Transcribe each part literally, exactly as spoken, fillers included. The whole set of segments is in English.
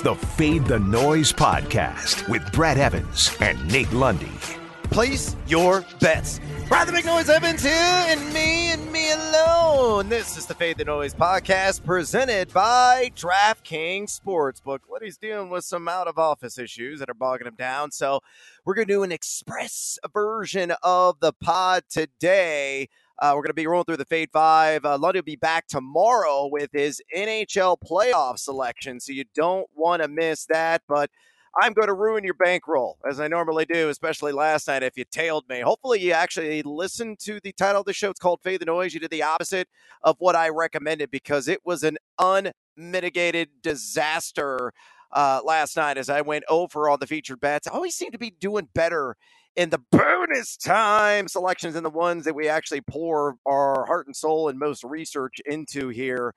the Fade the Noise podcast with Brad Evans and Nate Lundy. Place your bets. Brad the Big Noise Evans here, and me and me alone. This is the Fade the Noise podcast presented by DraftKings Sportsbook. What he's dealing with some out-of-office issues that are bogging him down, so we're going to do an express version of the pod today. Uh, we're going to be rolling through the Fade Five. Uh, Lundy will be back tomorrow with his N H L playoff selection, so you don't want to miss that, but I'm going to ruin your bankroll, as I normally do, especially last night if you tailed me. Hopefully you actually listened to the title of the show. It's called Fade the Noise. You did the opposite of what I recommended because it was an unmitigated disaster uh, last night as I went over on the featured bets. I always seem to be doing better in the bonus time selections and the ones that we actually pour our heart and soul and most research into here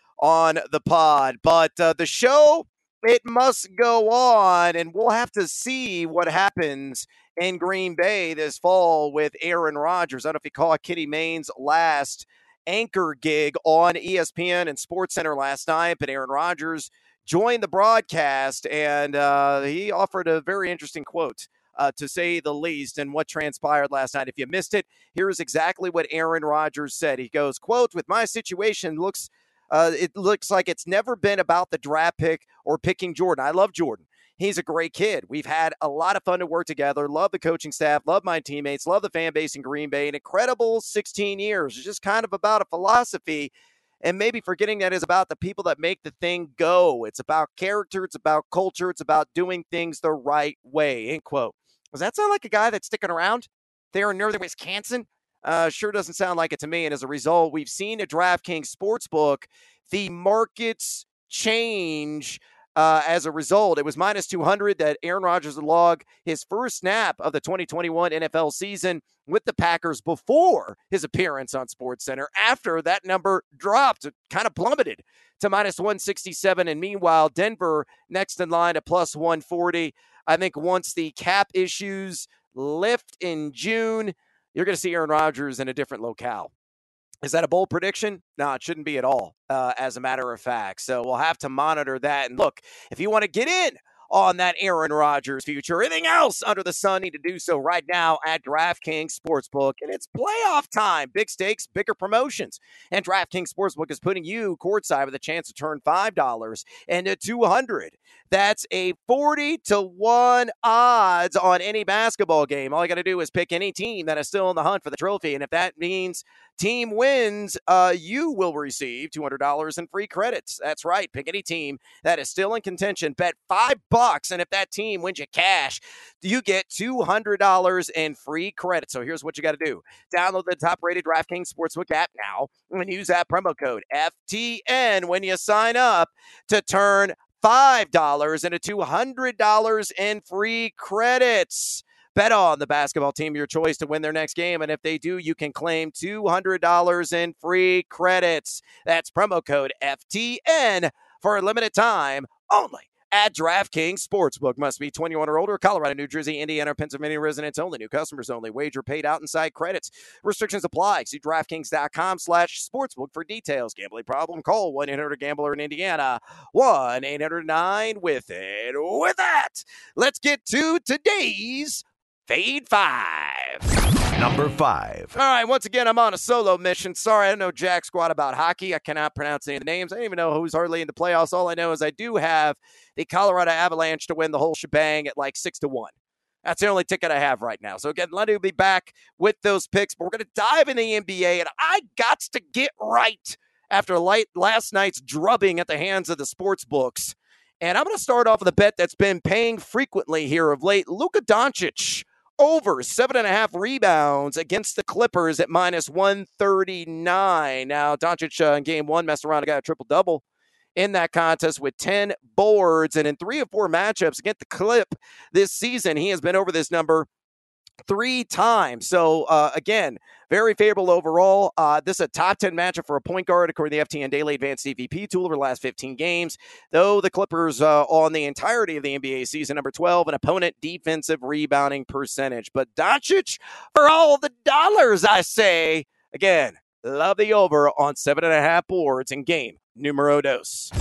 on the pod. But uh, the show, it must go on, and we'll have to see what happens in Green Bay this fall with Aaron Rodgers. I don't know if you caught Kenny Mayne's last anchor gig on E S P N and SportsCenter last night, but Aaron Rodgers joined the broadcast, and uh, he offered a very interesting quote, uh, to say the least, and what transpired last night. If you missed it, here's exactly what Aaron Rodgers said. He goes, quote, "With my situation, looks Uh, it looks like it's never been about the draft pick or picking Jordan. I love Jordan. He's a great kid. We've had a lot of fun to work together. Love the coaching staff. Love my teammates. Love the fan base in Green Bay. An incredible sixteen years. It's just kind of about a philosophy and maybe forgetting that it's about the people that make the thing go. It's about character. It's about culture. It's about doing things the right way." End quote. Does that sound like a guy that's sticking around there in northern Wisconsin? Uh, sure doesn't sound like it to me. And as a result, we've seen at DraftKings Sportsbook, the markets change uh, as a result. It was minus two hundred that Aaron Rodgers would log his first snap of the twenty twenty-one N F L season with the Packers before his appearance on SportsCenter. After that number dropped, it kind of plummeted to minus one sixty-seven. And meanwhile, Denver next in line at plus one forty. I think once the cap issues lift in June, you're going to see Aaron Rodgers in a different locale. Is that a bold prediction? No, it shouldn't be at all, uh, as a matter of fact. So we'll have to monitor that. And look, if you want to get in on that Aaron Rodgers future, anything else under the sun, need to do so right now at DraftKings Sportsbook. And it's playoff time. Big stakes, bigger promotions. And DraftKings Sportsbook is putting you courtside with a chance to turn five dollars into two hundred dollars. That's a forty to one odds on any basketball game. All you got to do is pick any team that is still in the hunt for the trophy. And if that means team wins, uh, you will receive two hundred dollars in free credits. That's right. Pick any team that is still in contention. Bet five bucks, and if that team wins you cash, you get two hundred dollars in free credits. So here's what you got to do. Download the top-rated DraftKings Sportsbook app now and use that promo code F T N when you sign up to turn five dollars into two hundred dollars in free credits. Bet on the basketball team of your choice to win their next game, and if they do, you can claim two hundred dollars in free credits. That's promo code F T N for a limited time only at DraftKings Sportsbook. Must be twenty-one or older. Colorado, New Jersey, Indiana, Pennsylvania residents only. New customers only. Wager paid out inside credits. Restrictions apply. See DraftKings.com slash sportsbook for details. Gambling problem? Call one eight hundred gambler in Indiana. one eight hundred nine with it. With that, let's get to today's Fade Five. Number five. All right, once again, I'm on a solo mission. Sorry, I don't know jack squat about hockey. I cannot pronounce any of the names. I don't even know who's hardly in the playoffs. All I know is I do have the Colorado Avalanche to win the whole shebang at like six to one. That's the only ticket I have right now. So again, Lundy will be back with those picks, but we're going to dive in the N B A, and I got to get right after light, last night's drubbing at the hands of the sports books. And I'm going to start off with a bet that's been paying frequently here of late. Luka Doncic over seven and a half rebounds against the Clippers at minus one thirty-nine. Now, Doncic uh, in game one messed around and got a triple-double in that contest with ten boards. And in three of four matchups against the Clip this season, he has been over this number three times. So, uh, again, very favorable overall. Uh, this is a top ten matchup for a point guard, according to the F T N Daily Advanced D V P tool over the last fifteen games. Though the Clippers uh, on the entirety of the N B A season, number twelve, an opponent defensive rebounding percentage. But Doncic, for all the dollars, I say, again, love the over on seven and a half boards in game numero dos.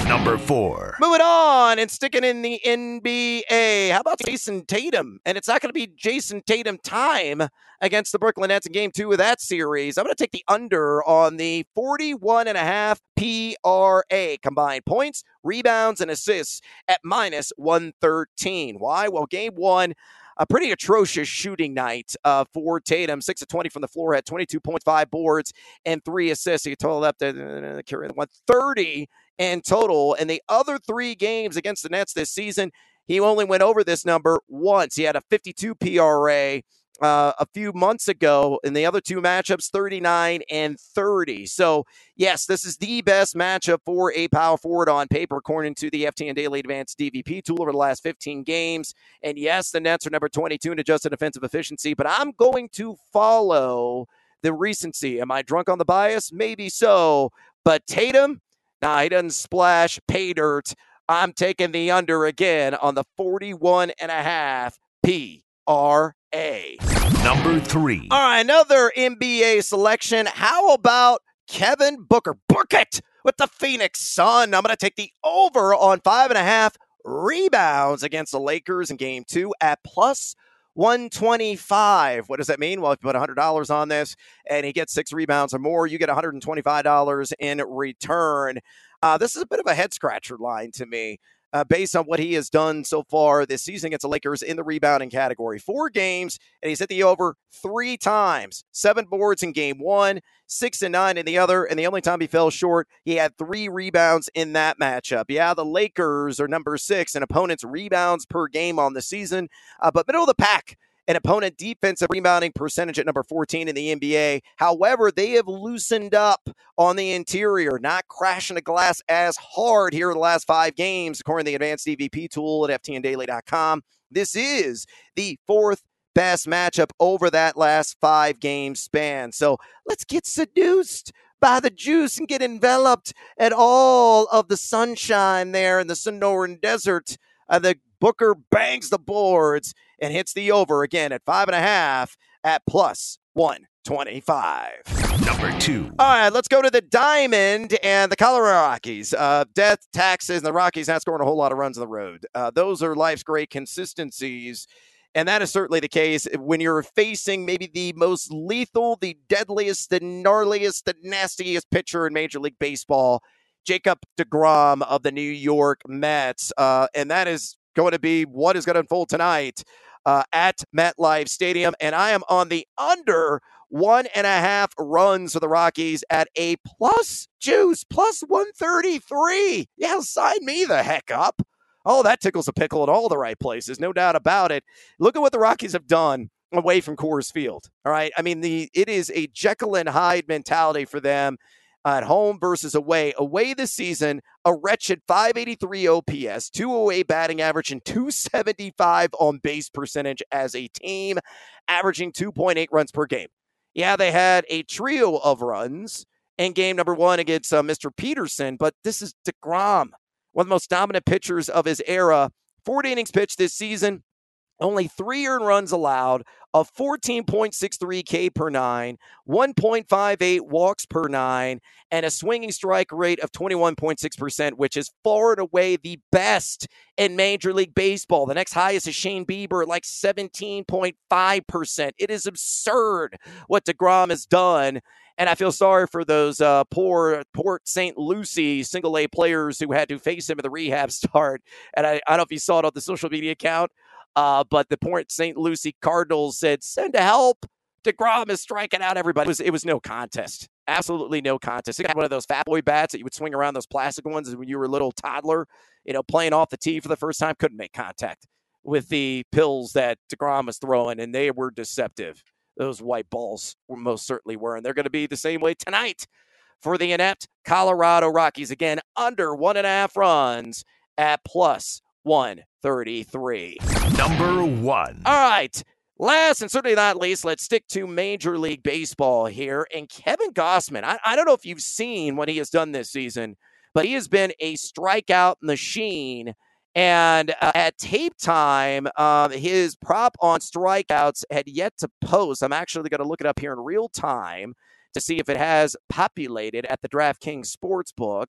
Number four. Moving on and sticking in the N B A. How about Jason Tatum? And it's not going to be Jason Tatum time against the Brooklyn Nets in game two of that series. I'm going to take the under on the forty-one and a half P R A, combined points, rebounds, and assists at minus one thirteen. Why? Well, game one, a pretty atrocious shooting night uh, for Tatum. six of twenty from the floor, had twenty-two point five boards and three assists. He totaled up to uh, one thirty in total. And the other three games against the Nets this season, he only went over this number once. He had a fifty-two P R A uh, a few months ago. In the other two matchups, thirty-nine and thirty. So, yes, this is the best matchup for a power forward on paper, according to the F T N Daily Advanced D V P tool over the last fifteen games. And, yes, the Nets are number twenty-two in adjusted defensive efficiency, but I'm going to follow the recency. Am I drunk on the bias? Maybe so. But Tatum, nah, he doesn't splash pay dirt. I'm taking the under again on the forty-one and a half P R A. Number three. All right, another N B A selection. How about Kevin Booker? Book it with the Phoenix Sun. I'm going to take the over on five and a half rebounds against the Lakers in game two at plus one twenty-five. What does that mean? Well, if you put one hundred dollars on this and he gets six rebounds or more, you get one hundred twenty-five dollars in return. Uh, this is a bit of a head-scratcher line to me uh, based on what he has done so far this season against the Lakers in the rebounding category. Four games, and he's hit the over three times. Seven boards in game one, six and nine in the other, and the only time he fell short, he had three rebounds in that matchup. Yeah, the Lakers are number six in opponents' rebounds per game on the season, uh, but middle of the pack an opponent defensive rebounding percentage at number fourteen in the N B A. However, they have loosened up on the interior, not crashing the glass as hard here in the last five games, according to the advanced D V P tool at F T N daily dot com. This is the fourth best matchup over that last five game span. So let's get seduced by the juice and get enveloped at all of the sunshine there in the Sonoran Desert. Uh, the Booker bangs the boards and hits the over again at five and a half at plus one twenty-five. Number two. All right, let's go to the Diamond and the Colorado Rockies. Uh, death, taxes, and the Rockies not scoring a whole lot of runs on the road. Uh, those are life's great consistencies. And that is certainly the case when you're facing maybe the most lethal, the deadliest, the gnarliest, the nastiest pitcher in Major League Baseball, Jacob deGrom of the New York Mets. Uh, and that is going to be what is going to unfold tonight uh, at MetLife Stadium. And I am on the under one and a half runs for the Rockies at a plus juice, plus one thirty-three. Yeah, sign me the heck up. Oh, that tickles a pickle in all the right places, no doubt about it. Look at what the Rockies have done away from Coors Field. All right. I mean, the it is a Jekyll and Hyde mentality for them. At home versus away. Away this season, a wretched five eighty-three O P S, two oh eight batting average, and two seventy-five on base percentage as a team, averaging two point eight runs per game. Yeah, they had a trio of runs in game number one against uh, Mister Peterson, but this is deGrom, one of the most dominant pitchers of his era. forty innings pitched this season, only three earned runs allowed, a fourteen point six three K per nine, one point five eight walks per nine, and a swinging strike rate of twenty-one point six percent, which is far and away the best in Major League Baseball. The next highest is Shane Bieber at like seventeen point five percent. It is absurd what deGrom has done. And I feel sorry for those uh, poor Port Saint Lucie single-A players who had to face him at the rehab start. And I, I don't know if you saw it on the social media account. Uh, but the Port Saint Lucie Cardinals said, send to help. deGrom is striking out everybody. It was, it was no contest. Absolutely no contest. He had one of those fat boy bats that you would swing around, those plastic ones when you were a little toddler, you know, playing off the tee for the first time. Couldn't make contact with the pills that deGrom was throwing, and they were deceptive. Those white balls were most certainly were, and they're going to be the same way tonight for the inept Colorado Rockies. Again, under one and a half runs at plus one thirty-three. Number one. All right. Last and certainly not least, let's stick to Major League Baseball here. And Kevin Gausman, I, I don't know if you've seen what he has done this season, but he has been a strikeout machine. And uh, at tape time, uh, his prop on strikeouts had yet to post. I'm actually going to look it up here in real time to see if it has populated at the DraftKings Sportsbook.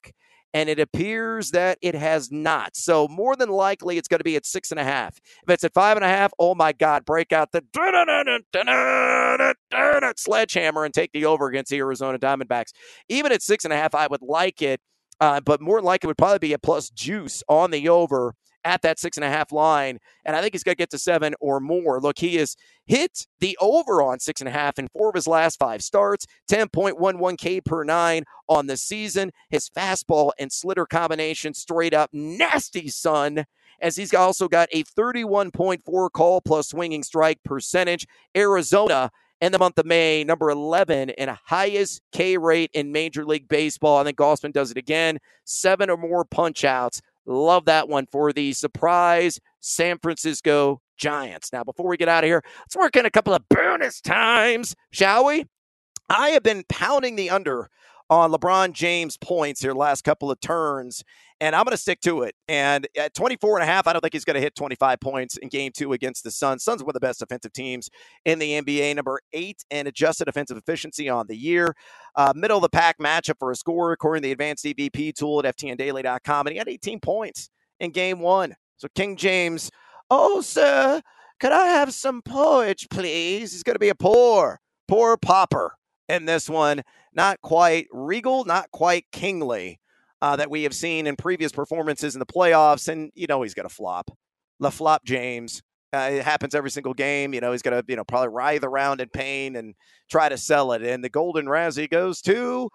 and it appears that it has not. So more than likely, it's going to be at six and a half. If it's at five and a half, oh my God, break out the sledgehammer and take the over against the Arizona Diamondbacks. Even at six and a half, I would like it, uh, but more than likely it would probably be a plus juice on the over at that six and a half line. And I think he's going to get to seven or more. Look, he has hit the over on six and a half in four of his last five starts, ten point one one K per nine on the season. His fastball and slitter combination straight up nasty, son, as he's also got a thirty-one point four call plus swinging strike percentage. Arizona in the month of May, number eleven in highest K rate in Major League Baseball. I think Gausman does it again. Seven or more punch outs. Love that one for the surprise San Francisco Giants. Now, before we get out of here, let's work in a couple of bonus times, shall we? I have been pounding the under on LeBron James points here last couple of turns, and I'm going to stick to it. And at twenty-four and a half, I don't think he's going to hit twenty-five points in game two against the Suns. Suns are one of the best defensive teams in the N B A, number eight in adjusted offensive efficiency on the year. Uh, middle of the pack matchup for a scorer, according to the advanced D V P tool at F T N daily dot com, and he had eighteen points in game one. So King James, oh, sir, could I have some porridge, please? He's going to be a poor, poor popper in this one. Not quite regal, not quite kingly uh, that we have seen in previous performances in the playoffs. And, you know, he's going to flop. La flop James. Uh, it happens every single game. You know, he's going to, you know, probably writhe around in pain and try to sell it. And the Golden Razzie goes to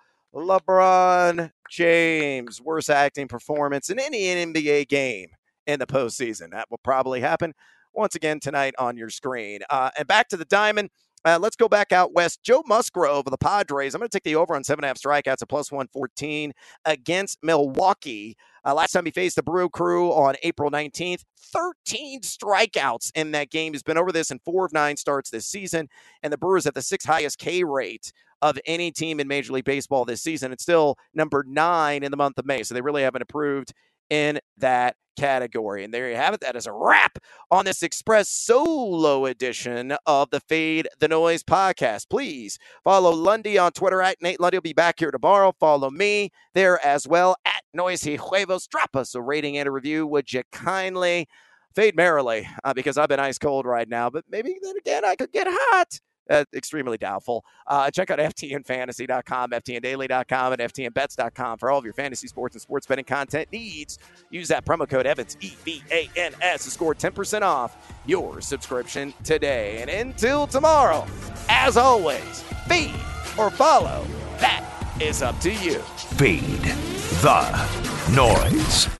LeBron James. Worst acting performance in any N B A game in the postseason. That will probably happen once again tonight on your screen. Uh, and back to the diamond. Uh, let's go back out west. Joe Musgrove of the Padres. I'm going to take the over on seven and a half strikeouts at plus one fourteen against Milwaukee. Uh, last time he faced the Brew Crew on April nineteenth, thirteen strikeouts in that game. He's been over this in four of nine starts this season, and the Brewers have the sixth highest K rate of any team in Major League Baseball this season. It's still number nine in the month of May, so they really haven't improved in that category. And there you have it. That is a wrap on this Express Solo edition of the Fade the Noise podcast. Please follow Lundy on Twitter at Nate Lundy. Will be back here tomorrow. Follow me there as well at Noisy Huevos. Drop us a rating and a review, would you kindly? Fade merrily, uh, because I've been ice cold right now, but maybe then again I could get hot. Uh, extremely doubtful. Uh, check out F T N fantasy dot com, F T N daily dot com, and F T N bets dot com for all of your fantasy sports and sports betting content needs. Use that promo code Evans, E V A N S, to score ten percent off your subscription today. And until tomorrow, as always, feed or follow. That is up to you. Feed the Noise.